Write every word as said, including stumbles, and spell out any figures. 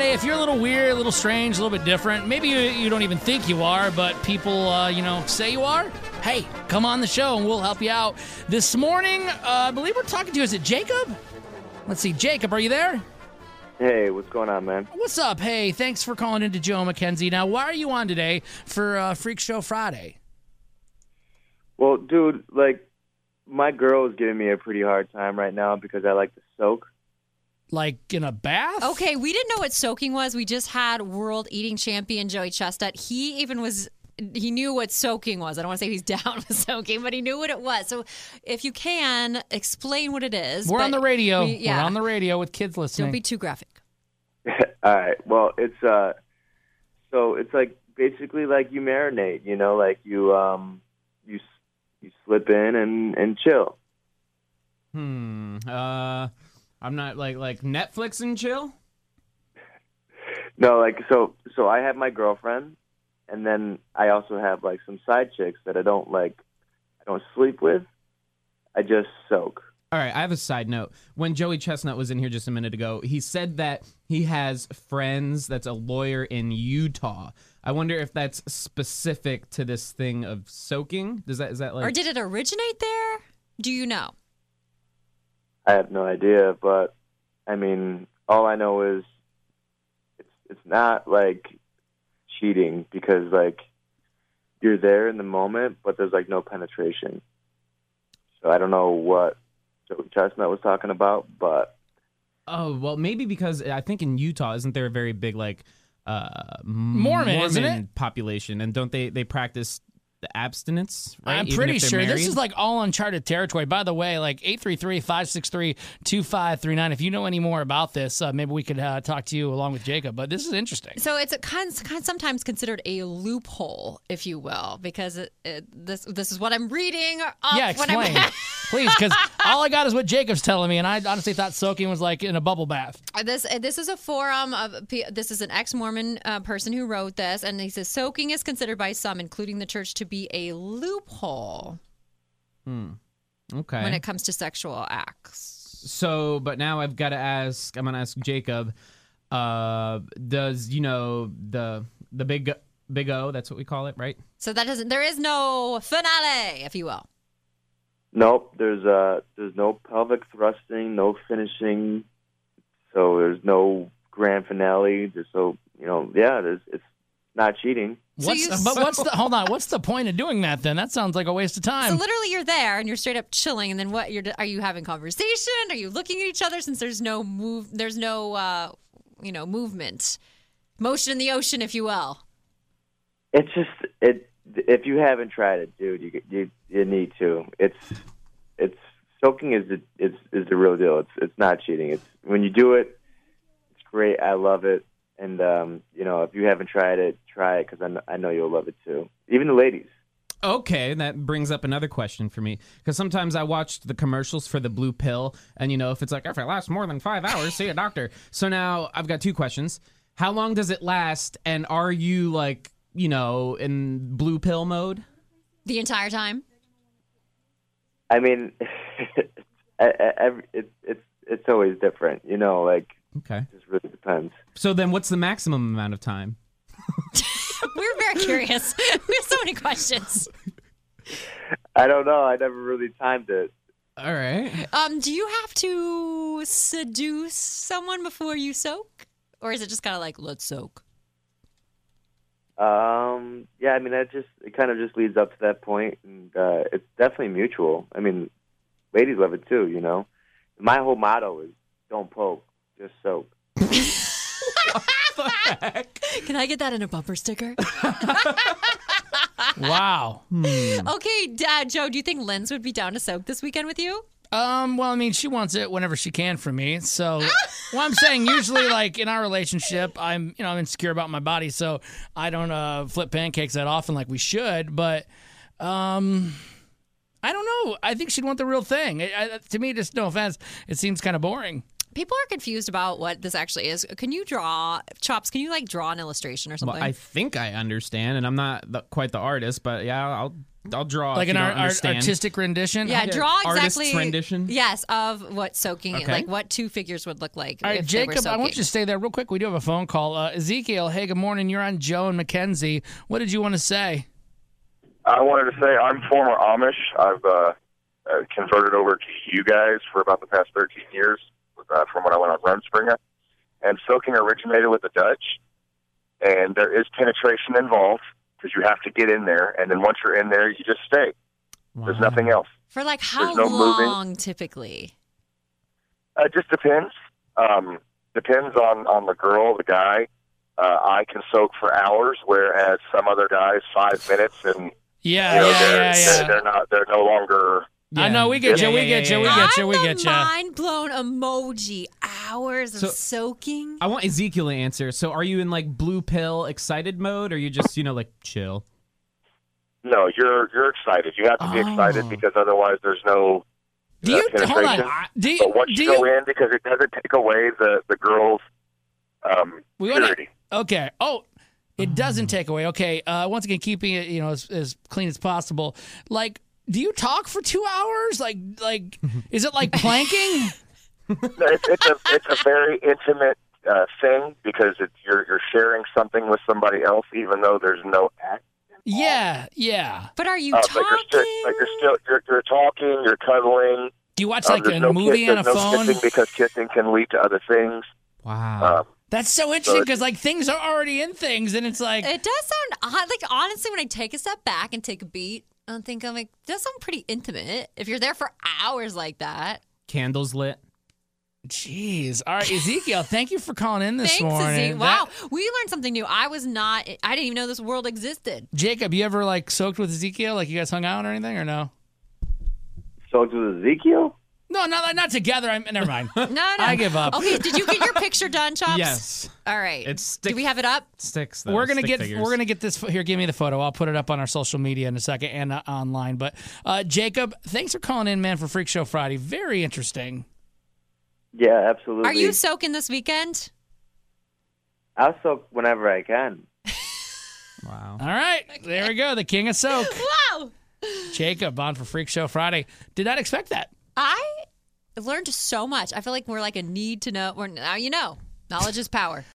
Hey, if you're a little weird, a little strange, a little bit different, maybe you, you don't even think you are, but people, uh, you know, say you are, hey, come on the show and we'll help you out. This morning, uh, I believe we're talking to, is it Jacob? Let's see, Jacob, are you there? Hey, what's going on, man? What's up? Hey, thanks for calling into Joe McKenzie. Now, why are you on today for uh, Freak Show Friday? Well, dude, like, my girl is giving me a pretty hard time right now because I like to soak. Like in a bath? Okay, we didn't know what soaking was. We just had world eating champion Joey Chestnut. He even was, he knew what soaking was. I don't want to say he's down with soaking, but he knew what it was. So if you can, explain what it is. We're on the radio. We, yeah. We're on the radio with kids listening. Don't be too graphic. All right. Well, it's, uh, so it's like basically like you marinate, you know, like you, um, you, you slip in and, and chill. Hmm. Uh, I'm not like like Netflix and chill. No, like so. So I have my girlfriend, and then I also have like some side chicks that I don't like. I don't sleep with. I just soak. All right. I have a side note. When Joey Chestnut was in here just a minute ago, he said that he has friends that's a lawyer in Utah. I wonder if that's specific to this thing of soaking. Does that is that like? Or did it originate there? Do you know? I have no idea, but I mean, all I know is it's it's not like cheating because like you're there in the moment, but there's like no penetration. So I don't know what Joey Chestnut was talking about, but Oh, well, maybe because I think in Utah, isn't there a very big like uh, Mormon, Mormon isn't it? population, and don't they they practice the abstinence, right? I'm Even pretty if they're sure this married? is like all uncharted territory. By the way, like eight three three, five six three, two five three nine. If you know any more about this, uh, maybe we could uh, talk to you along with Jacob. But this is interesting. So it's a kind, kind sometimes considered a loophole, if you will, because it, it, this this is what I'm reading. Up Yeah, when I'm- explain. Please, because all I got is what Jacob's telling me, and I honestly thought soaking was like in a bubble bath. This this is a forum of this is an ex-Mormon uh, person who wrote this, and he says soaking is considered by some, including the church, to be a loophole Hmm. Okay. when it comes to sexual acts. So, but now I've got to ask. I'm gonna ask Jacob. Uh, does you know the the big big O? That's what we call it, right? So that doesn't. There is no finale, if you will. nope. There's uh there's no pelvic thrusting, no finishing. So there's no grand finale. Just so you know, yeah, there's, it's not cheating. So What's, you- but what's the hold on? What's the point of doing that then? That sounds like a waste of So time. literally, you're there and you're straight up chilling, and then what? You're are you having conversation? Are you looking at each other? Since there's no move, there's no uh, you know movement, motion in the ocean, if you will. It's just it. If you haven't tried it, dude, you you you need to. It's it's soaking is the is is the real deal. It's it's not cheating. It's when you do it, it's great. I love it. And, um, you know, if you haven't tried it, try it because I, kn- I know you'll love it too. Even the ladies. Okay, that brings up another question for me. Because sometimes I watched the commercials for the blue pill, and, you know, if it's like, if it lasts more than five hours, see a doctor. So now I've got two questions. How long does it last, and are you, like, you know, in blue pill mode? The entire time. I mean, every, it, it's it's always different, you know, like, Okay. it just really depends. So then what's the maximum amount of time? We're very curious. We have so many questions. I don't know. I never really timed it. All right. Um, do you have to seduce someone before you soak, or is it just kind of like let's soak? Um, yeah, I mean, that just it kind of just leads up to that point, and uh, it's definitely mutual. I mean, ladies love it too, you know. My whole motto is don't poke, just soak. Can I get that in a bumper sticker? Wow. Okay, Dad, Joe, do you think Linz would be down to soak this weekend with you? Um, well, I mean, she wants it whenever she can from me. So, well, I'm saying usually, like in our relationship, I'm, you know, I'm insecure about my body, so I don't uh, flip pancakes that often like we should. But, um, I don't know. I think she'd want the real thing. I, I, to me, just no offense, it seems kind of boring. People are confused about what this actually is. Can you draw, Chops, can you like draw an illustration or something? Well, I think I understand, and I'm not the, quite the artist, but yeah, I'll I'll draw. Like if an you art, don't art, understand. artistic rendition? yeah, Yeah, draw artist's exactly. rendition? Yes, of what soaking, Okay. like what two figures would look like. All right, if they were Jacob, I want soaking. you to stay there real quick. We do have a phone call. Uh, Ezekiel, hey, good morning. You're on Joe and Mackenzie. What did you want to say? I wanted to say I'm former Amish. I've uh, uh, converted over to you guys for about the past thirteen years uh, from when I went on Rumspringa. And soaking originated with the Dutch. And there is penetration involved because you have to get in there. And then once you're in there, you just stay. There's Wow. nothing else. For like how no moving. long typically? Uh, it just depends. Um, depends on, on the girl, the guy. Uh, I can soak for hours, whereas some other guys, five minutes, and Yeah, you know, yeah, they're, yeah, they're, yeah. they're not. They're no longer. I know, we get you, Yeah, we yeah, get yeah, you, we yeah. get you, we I'm get the you. mind blown emoji. Hours of So- soaking. I want Ezekiel to answer. So, are you in like blue pill excited mode, or are you just you know like chill? No, you're you're excited. You have to be Oh. excited because otherwise there's no Do uh, you, hold penetration. on, do you, But once do you go you, in, because it doesn't take away the the girl's um, We wanna- purity. okay, oh, it doesn't take away. Okay, uh, once again, keeping it, you know, as, as clean as possible. Like, do you talk for two hours? Like, like, is it like planking? No, it's, it's a it's a very intimate uh, thing because it's you're you're sharing something with somebody else, even though there's no act. Yeah, yeah. But are you Uh, but talking? you're still like you're still you're, you're talking, you're cuddling. Do you watch Um, like there's a no movie kiss, on a there's no phone? kissing because kissing can lead to other things. Wow. Um, That's so interesting because like things are already in things, and it's like, It does sound odd. Like, honestly, when I take a step back and take a beat, I think I'm like, that sounds pretty intimate. If you're there for hours like that. Candles lit. jeez. All right, Ezekiel, thank you for calling in this Thanks, morning. Izzy. That- Wow. We learned something new. I was not, I didn't even know this world existed. Jacob, you ever like soaked with Ezekiel? Like you guys hung out or anything, or no? Soaked with Ezekiel? No, not not together. I'm never mind. No, no. I give up. Okay, did you get your picture done, Chops? Yes. All right. It's stick- Do we have it up? Sticks. Though, we're gonna stick get figures. we're gonna get this here. Give me the photo. I'll put it up on our social media in a second and uh, online. But uh, Jacob, thanks for calling in, man, for Freak Show Friday. Very interesting. Yeah, absolutely. Are you soaking this weekend? I'll soak whenever I can. Wow. All right, there we go. The king of soak, Wow. Jacob, on for Freak Show Friday. Did not expect that. I learned so much. I feel like we're like a need to know. We're, now you know. Knowledge is power.